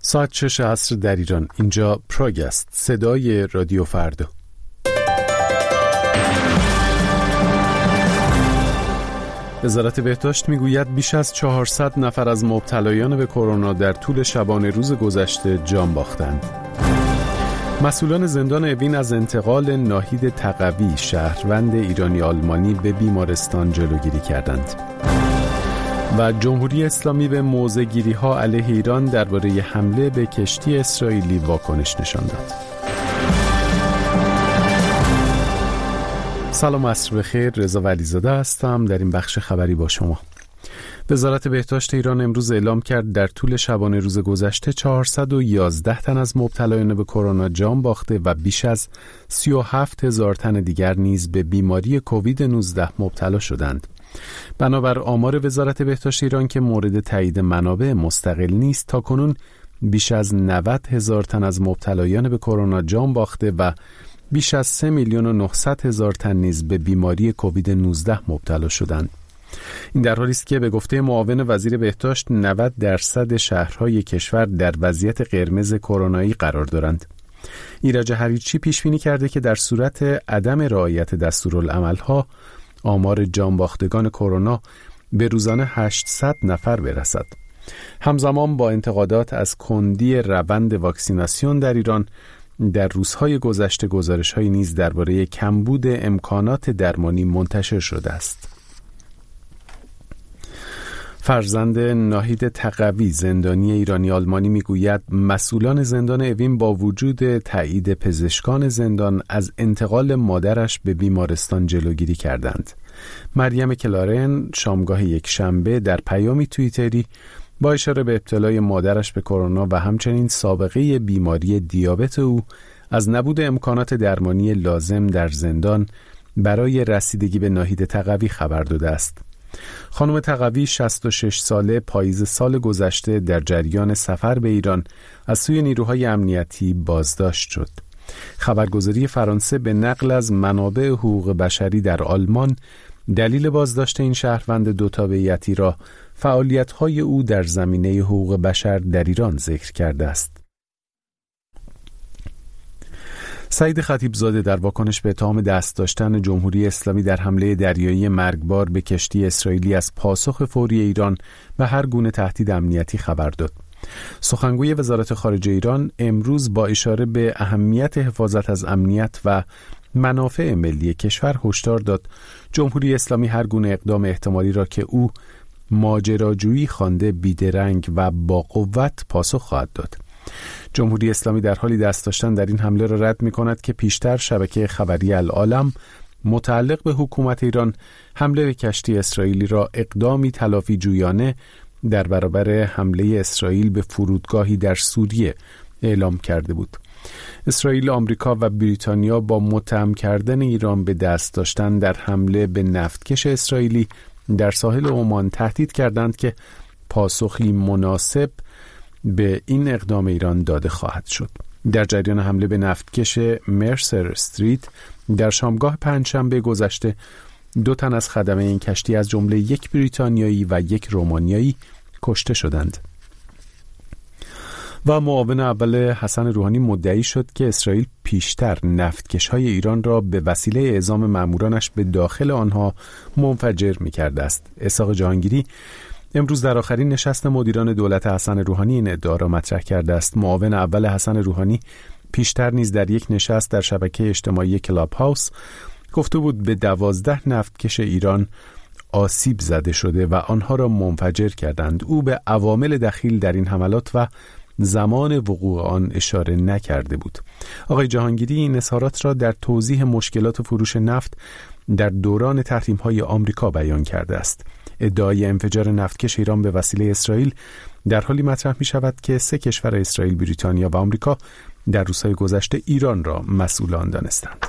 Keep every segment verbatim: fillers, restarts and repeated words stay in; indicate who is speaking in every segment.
Speaker 1: ساعت شش عصر در ایران. اینجا پراگ است، صدای رادیو فردا. وزارت بهداشت میگوید بیش از چهارصد نفر از مبتلایان به کرونا در طول شبانه روز گذشته جان باختند. مسئولان زندان اوین از انتقال ناهید تقوی، شهروند ایرانی آلمانی، به بیمارستان جلوگیری کردند. و جمهوری اسلامی به موضع‌گیری‌ها علیه ایران درباره حمله به کشتی اسرائیلی واکنش نشان داد. سلام، عصر بخیر. رضا ولیزاده هستم. در این بخش خبری با شما. وزارت بهداشت ایران امروز اعلام کرد در طول شبانه روز گذشته چهارصد و یازده تن از مبتلایان به کرونا جان باخته و بیش از سی و هفت هزار تن دیگر نیز به بیماری کووید نوزده مبتلا شدند. بنابر آمار وزارت بهداشت ایران که مورد تایید منابع مستقل نیست، تاکنون بیش از نود هزار تن از مبتلایان به کرونا جان باخته و بیش از سه میلیون و نهصد هزار تن نیز به بیماری کووید نوزده مبتلا شدند. این در حالی است که به گفته معاون وزیر بهداشت نود درصد شهرهای کشور در وضعیت قرمز کرونایی قرار دارند. ایرج هریچی پیش بینی کرده که در صورت عدم رعایت دستورالعمل‌ها آمار جانباختگان کرونا به روزانه هشتصد نفر برسد. همزمان با انتقادات از کندی روند واکسیناسیون در ایران، در روزهای گذشته گزارش‌هایی نیز درباره کمبود امکانات درمانی منتشر شده است. فرزند ناهید تقوی، زندانی ایرانی آلمانی، میگوید مسئولان زندان اوین با وجود تایید پزشکان زندان از انتقال مادرش به بیمارستان جلوگیری کردند. مریم کلارن شامگاه یک شنبه در پیامی توییتری با اشاره به ابتلای مادرش به کرونا و همچنین سابقه بیماری دیابت او از نبود امکانات درمانی لازم در زندان برای رسیدگی به ناهید تقوی خبر داده است. خانم تقوی شصت و شش ساله پاییز سال گذشته در جریان سفر به ایران از سوی نیروهای امنیتی بازداشت شد. خبرگزاری فرانسه به نقل از منابع حقوق بشری در آلمان دلیل بازداشت این شهروند دو تابعیتی را فعالیت‌های او در زمینه حقوق بشر در ایران ذکر کرده است. سعید خطیبزاده در واکنش به اتهام دست داشتن جمهوری اسلامی در حمله دریایی مرگبار به کشتی اسرائیلی از پاسخ فوری ایران و هر گونه تهدید امنیتی خبر داد. سخنگوی وزارت خارجه ایران امروز با اشاره به اهمیت حفاظت از امنیت و منافع ملی کشور هشدار داد جمهوری اسلامی هر گونه اقدام احتمالی را که او ماجراجویی خوانده بیدرنگ و با قوت پاسخ خواهد داد. جمهوری اسلامی در حالی دست داشتن در این حمله را رد می کند که پیشتر شبکه خبری العالم متعلق به حکومت ایران حمله به کشتی اسرائیلی را اقدامی تلافی جویانه در برابر حمله اسرائیل به فرودگاهی در سوریه اعلام کرده بود. اسرائیل، آمریکا و بریتانیا با متهم کردن ایران به دست داشتن در حمله به نفتکش اسرائیلی در ساحل عمان تهدید کردند که پاسخی مناسب به این اقدام ایران داده خواهد شد. در جریان حمله به نفتکش مرسر استریت در شامگاه پنجشنبه گذشته دو تن از خدمه این کشتی از جمله یک بریتانیایی و یک رومانیایی کشته شدند. و معاون اول حسن روحانی مدعی شد که اسرائیل پیشتر نفتکش‌های ایران را به وسیله اعزام مامورانش به داخل آنها منفجر می‌کرده است. اسحاق جهانگیری امروز در آخرین نشست مدیران دولت حسن روحانی این ادعا را مطرح کرده است. معاون اول حسن روحانی پیشتر نیز در یک نشست در شبکه اجتماعی کلاب هاوس گفته بود به دوازده نفتکش ایران آسیب زده شده و آنها را منفجر کردند. او به عوامل دخیل در این حملات و زمان وقوع آن اشاره نکرده بود. آقای جهانگیری این اظهارات را در توضیح مشکلات فروش نفت در دوران تحریم‌های آمریکا بیان کرده است. ادعای انفجار نفتکش ایران به وسیله اسرائیل در حالی مطرح می شود که سه کشور اسرائیل، بریتانیا و آمریکا در روزهای گذشته ایران را مسئول آن دانستند.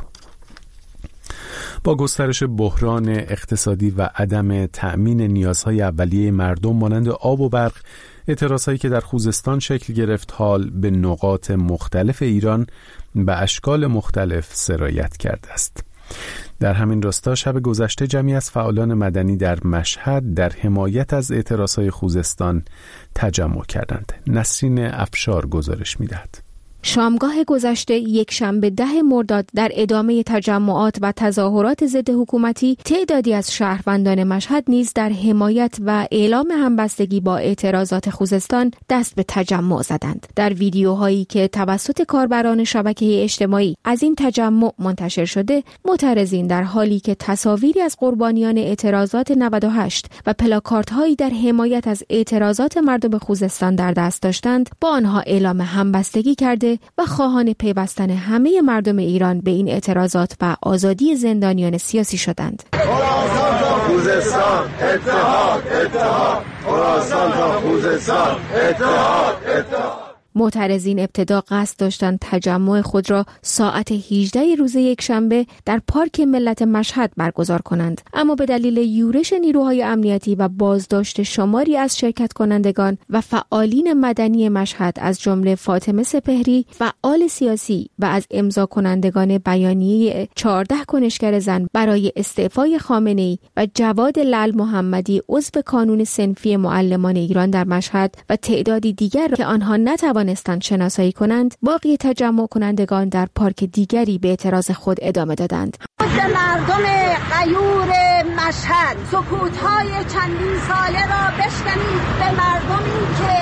Speaker 1: با گسترش بحران اقتصادی و عدم تأمین نیازهای اولیه مردم مانند آب و برق، اعتراضهایی که در خوزستان شکل گرفت حال به نقاط مختلف ایران به اشکال مختلف سرایت کرده است. در همین راستا شب گذشته جمعی از فعالان مدنی در مشهد در حمایت از اعتراضهای خوزستان تجمع کردند. نسرین افشار گزارش می‌دهد.
Speaker 2: شامگاه گذشته یک شنبه ده مرداد در ادامه تجمعات و تظاهرات ضد حکومتی تعدادی از شهروندان مشهد نیز در حمایت و اعلام همبستگی با اعتراضات خوزستان دست به تجمع زدند. در ویدیوهایی که توسط کاربران شبکه اجتماعی از این تجمع منتشر شده، معترضین در حالی که تصاویری از قربانیان اعتراضات نود و هشت و پلاکاردهایی در حمایت از اعتراضات مردم خوزستان در دست داشتند، با آنها اعلام همبستگی کرده و خواهان پیوستن همه مردم ایران به این اعتراضات و آزادی زندانیان سیاسی شدند.
Speaker 3: خراسان تا خوزستان اتحاد اتحاد، خراسان تا خوزستان اتحاد اتحاد.
Speaker 2: معترضین ابتدا قصد داشتند تجمع خود را ساعت هجده روز یکشنبه در پارک ملت مشهد برگزار کنند، اما به دلیل یورش نیروهای امنیتی و بازداشت شماری از شرکت کنندگان و فعالین مدنی مشهد از جمله فاطمه سپهری، فعال سیاسی و از امضا کنندگان بیانیه چهارده کنشگر زن برای استعفای خامنه‌ای و جواد لعل محمدی عضو کانون صنفی معلمان ایران در مشهد و تعدادی دیگر که آنها نتوانستند نستند شناسایی کنند، باقی تجمع کنندگان در پارک دیگری به اعتراض خود ادامه دادند.
Speaker 4: مردم غیور مشهد سکوت‌های چندین ساله را بشکنید، به مردمی که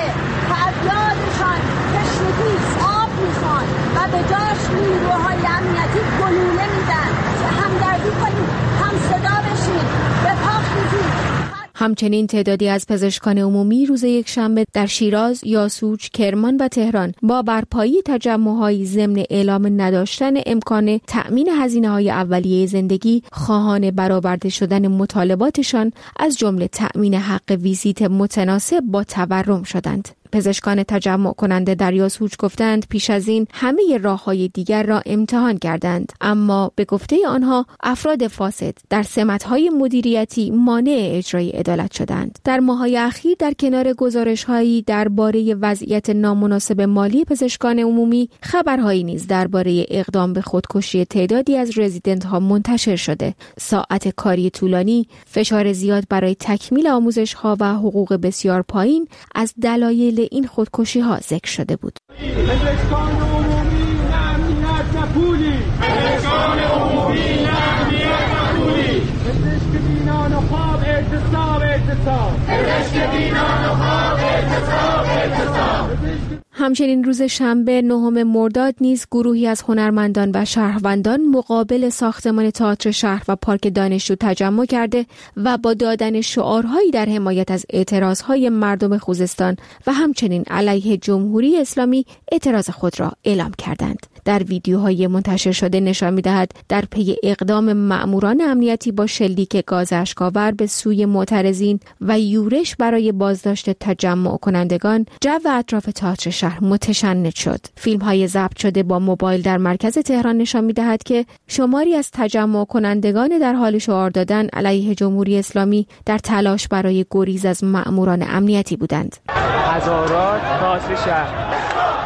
Speaker 4: فریادشان تشنگی آب می‌خوان و به جاش نیروهای امنیتی گلوله میدن، همدردی کنید، هم صدا بشید، به پا خیزید.
Speaker 2: همچنین تعدادی از پزشکان عمومی روز یکشنبه در شیراز، یاسوج، کرمان و تهران با برپایی تجمع‌های ضمن اعلام نداشتن امکان تأمین هزینه‌های اولیه زندگی، خواهان برآورده شدن مطالباتشان از جمله تأمین حق ویزیت متناسب با تورم شدند. پزشکان تجمع کننده در یاسوج گفتند پیش از این همه راه‌های دیگر را امتحان کردند، اما به گفته آنها افراد فاسد در سمت‌های مدیریتی مانع اجرای عدالت شدند. در ماه‌های اخیر در کنار گزارش‌هایی درباره وضعیت نامناسب مالی پزشکان عمومی، خبرهایی نیز درباره اقدام به خودکشی تعدادی از رزیدنت‌ها منتشر شده. ساعت کاری طولانی، فشار زیاد برای تکمیل آموزش‌ها و حقوق بسیار پایین از دلایل این خودکشی ها ذکر شده بود.
Speaker 5: پزشکان عمومی امنیت و پولی، پزشکان عمومی امنیت و پولی، پزشک بینان و خواب اعتصاب اعتصاب، پزشک بینان و خواب اعتصاب اعتصاب.
Speaker 2: همچنین روز شنبه نهم مرداد نیز گروهی از هنرمندان و شهروندان مقابل ساختمان تئاتر شهر و پارک دانشجو تجمع کرده و با دادن شعارهایی در حمایت از اعتراضهای مردم خوزستان و همچنین علیه جمهوری اسلامی اعتراض خود را اعلام کردند. در ویدیوهای منتشر شده نشان می‌دهد در پی اقدام مأموران امنیتی با شلیک گاز اشک‌آور به سوی معترضین و یورش برای بازداشت تجمع کنندگان، جو اطراف تئاتر شهر متشنج شد. فیلم‌های ضبط شده با موبایل در مرکز تهران نشان می‌دهد که شماری از تجمع کنندگان در حال شعار دادن علیه جمهوری اسلامی در تلاش برای گریز از مأموران امنیتی بودند.
Speaker 5: هزارات تئاتر شهر.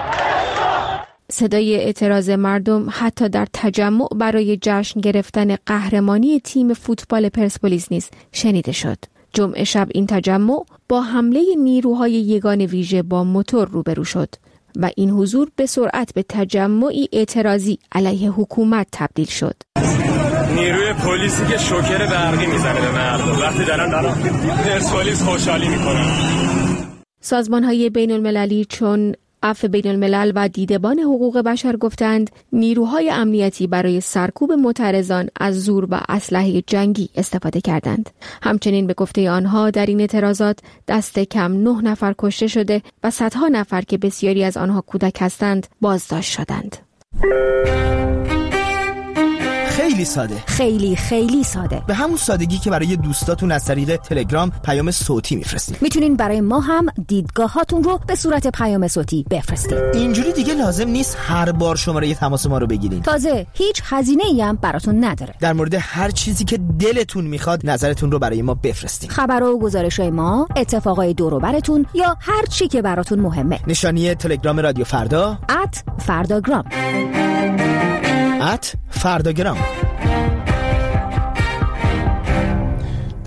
Speaker 2: صدای اعتراض مردم حتی در تجمع برای جشن گرفتن قهرمانی تیم فوتبال پرسپولیس نیز شنیده شد. جمعه شب این تجمع با حمله نیروهای یگان ویژه با موتور روبرو شد و این حضور به سرعت به تجمعی اعتراضی علیه حکومت تبدیل شد.
Speaker 6: نیروی پلیسی که شوکر برقی میزنه به مردم وقتی دارن دارن پرسپولیس خوشحالی میکنن.
Speaker 2: سازمان‌های بین‌المللی چون عفو بین الملل و دیدبان حقوق بشر گفتند نیروهای امنیتی برای سرکوب معترضان از زور و اسلحه جنگی استفاده کردند. همچنین به گفته آنها در این اعتراضات دست کم نه نفر کشته شده و صدها نفر که بسیاری از آنها کودک هستند بازداشت شدند.
Speaker 7: خیلی ساده،
Speaker 8: خیلی خیلی ساده،
Speaker 7: به همون سادگی که برای دوستاتون از طریق تلگرام پیام صوتی میفرستید.
Speaker 8: میتونین برای ما هم دیدگاهاتون رو به صورت پیام صوتی بفرستید.
Speaker 7: اینجوری دیگه لازم نیست هر بار شماره تماس ما رو بگیرین.
Speaker 8: تازه هیچ هزینه‌ای هم براتون نداره.
Speaker 7: در مورد هر چیزی که دلتون میخواد نظرتون رو برای ما بفرستید.
Speaker 8: خبرها و گزارش‌های ما، اتفاقای دور و برتون یا هر چی که براتون مهمه.
Speaker 7: نشانی تلگرام رادیو فردا
Speaker 8: ات فرداگرام
Speaker 7: ات فرداگرام.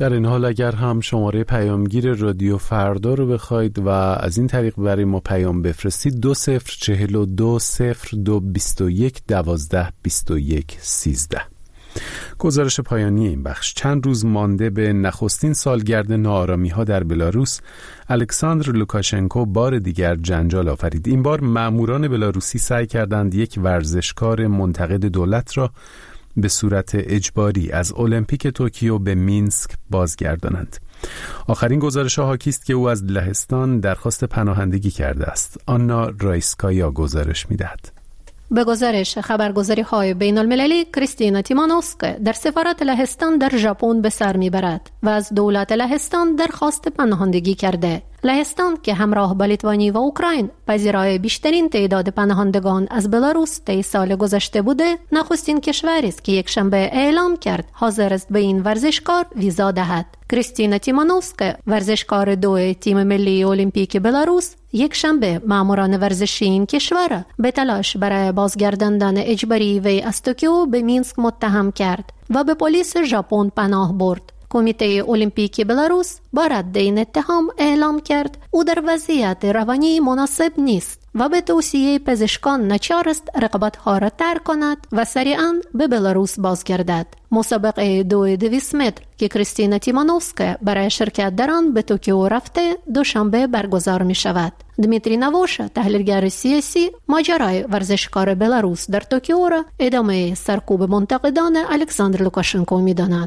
Speaker 1: در این حال اگر هم شماره پیامگیر رادیو فردا رو بخواید و از این طریق برای ما پیام بفرستید دو صفر چهل و دو صفر دو بیست و یک دوازده بیست و یک سیزده. گزارش پایانی این بخش: چند روز مانده به نخستین سالگرد ناآرامی‌ها در بلاروس، الکساندر لوکاشنکو بار دیگر جنجال آفرید. این بار مأموران بلاروسی سعی کردند یک ورزشکار منتقد دولت را به صورت اجباری از المپیک توکیو به مینسک بازگردانند. آخرین گزارش‌ها حاکی است که او از لهستان درخواست پناهندگی کرده است. آنا رایسکایا گزارش می‌دهد.
Speaker 9: به گزارش خبرگزاری‌های بین‌المللی، کریستینا تیمانوفسکا در سفارت لهستان در ژاپن به سر می‌برد و از دولت لهستان درخواست پناهندگی کرده. لهستان که همراه با لیتوانی و اوکراین پذیرای بیشترین تعداد پناهندگان از بلاروس طی سال گذشته بوده، نخستین کشوری است که یک شنبه اعلام کرد حاضر است به این ورزشکار ویزا دهد. کریستینا تیمانوفسکا، ورزشکار دو تیم ملی المپیک بلاروس، یک شنبه ماموران ورزشی این کشور به تلاش برای بازگرداندن اجباری وی از توکیو به مینسک متهم کرد و به پلیس ژاپن پناه برد. کمیته المپیک بلاروس با رد این اتهام اعلام کرد او در وضعیت روانی مناسب نیست و به توصیه پزشکان ناچار است رقابت‌ها را ترک کند و سریعاً به بلاروس بازگردد. مسابقه دو دویست متر که کریستینا تیمانوفسکا برای شرکت در آن به توکیو رفته دوشنبه برگزار می شود. دمیتری نووشا، تحلیلگر سیاسی، ماجرای ورزشکار بلاروس در توکیو را ادامه سرکوب منتقدان الکساندر لوکاشنکو می داند.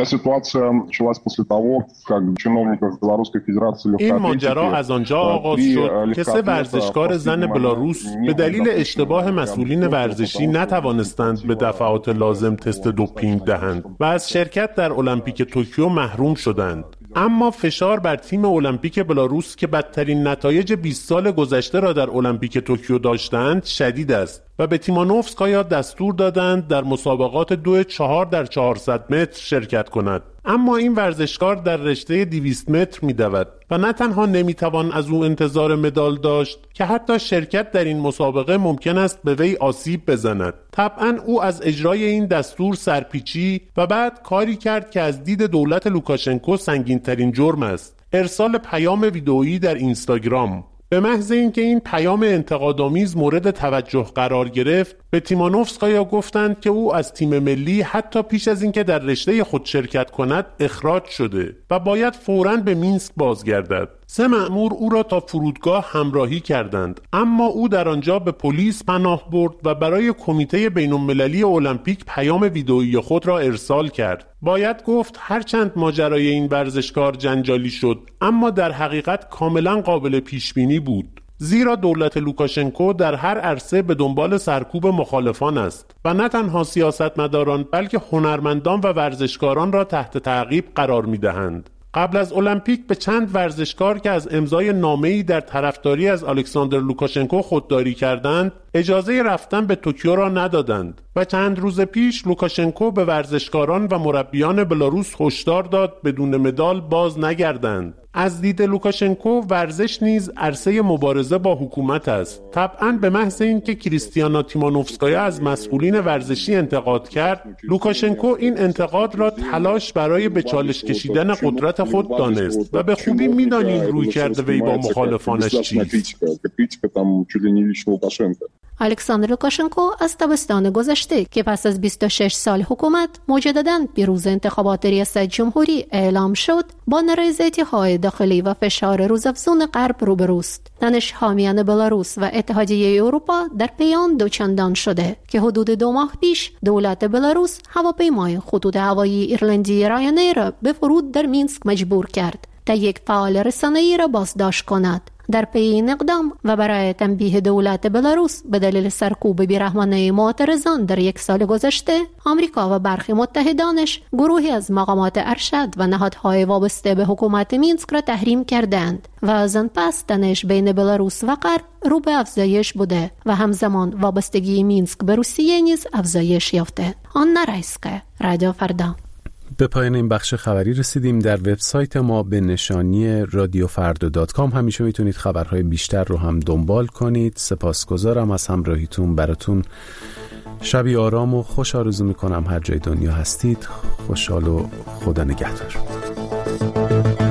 Speaker 10: این ماجرا از آنجا آغاز شد که سه ورزشکار زن بلاروس به دلیل اشتباه مسئولین ورزشی نتوانستند به دفعات لازم تست دوپینگ دهند و از شرکت در المپیک توکیو محروم شدند. اما فشار بر تیم المپیک بلاروس که بدترین نتایج بیست سال گذشته را در المپیک توکیو داشتند شدید است و به تیمانوفسکایا دستور دادند در مسابقات دو چهار در چهارصد متر شرکت کند. اما این ورزشکار در رشته دویست متر می‌دود و نه تنها نمی‌توان از او انتظار مدال داشت که حتی شرکت در این مسابقه ممکن است به وی آسیب بزند. طبعاً او از اجرای این دستور سرپیچی و بعد کاری کرد که از دید دولت لوکاشنکو سنگین‌ترین جرم است: ارسال پیام ویدئویی در اینستاگرام. به محض اینکه این پیام انتقادآمیز مورد توجه قرار گرفت، به تیمانوفسکایا گفتند که او از تیم ملی حتی پیش از اینکه در رشته خود شرکت کند اخراج شده و باید فوراً به مینسک بازگردد. سه مأمور او را تا فرودگاه همراهی کردند، اما او در آنجا به پلیس پناه برد و برای کمیته بین‌المللی المپیک پیام ویدئویی خود را ارسال کرد. باید گفت هرچند ماجرای این ورزشکار جنجالی شد، اما در حقیقت کاملا قابل پیشبینی بود، زیرا دولت لوکاشنکو در هر عرصه به دنبال سرکوب مخالفان است و نه تنها سیاستمداران بلکه هنرمندان و ورزشکاران را تحت تعقیب قرار می‌دهند. قبل از المپیک به چند ورزشکار که از امضای نامه‌ای در طرفداری از الکساندر لوکاشنکو خودداری کردند اجازه رفتن به توکیو را ندادند و چند روز پیش لوکاشنکو به ورزشکاران و مربیان بلاروس هشدار داد بدون مدال باز نگردند. از دید لوکاشنکو ورزش نیز عرصه مبارزه با حکومت است. طبعاً به محض اینکه کریستیانا تیمانوفسکایا از مسئولین ورزشی انتقاد کرد، لوکاشنکو این انتقاد را تلاش برای به چالش کشیدن قدرت خود دانست و به خوبی می‌دانیم رویکرد وی با مخالفانش چیست.
Speaker 9: الکساندر لوکاشنکو از تابستان گذشته که پس از بیست و شش سال حکومت مجدداً پیروز انتخابات ریاست جمهوری اعلام شد، با نارضایتی‌های داخلی و فشار روزافزون غرب روبروست. تنش حامیان بلاروس و اتحادیه اروپا در پیان دوچندان شده که حدود دو ماه پیش دولت بلاروس هواپیمای خطوط هوایی ایرلندی رایانیر را به فرود در مینسک مجبور کرد تا یک فعال رسانه‌ای را بازداشت کند. در پی این اقدام و برای تنبیه دولت بلاروس به دلیل سرکوب بیرحمانه معترضان در یک سال گذشته، آمریکا و برخی متحدانش گروهی از مقامات ارشد و نهادهای وابسته به حکومت مینسک را تحریم کردند و از آن پس تنش بین بلاروس و غرب رو به افزایش بوده و همزمان وابستگی مینسک به روسیه نیز افزایش یافته. آنا رایسکا، رادیو فردا.
Speaker 1: به پایان این بخش خبری رسیدیم. در وبسایت ما به نشانی رادیو فردا دات کام همیشه میتونید خبرهای بیشتر رو هم دنبال کنید. سپاسگزارم از همراهیتون. براتون شبی آرام و خوش آرزو میکنم. هر جای دنیا هستید خوشحال و خدا نگهدار. شد.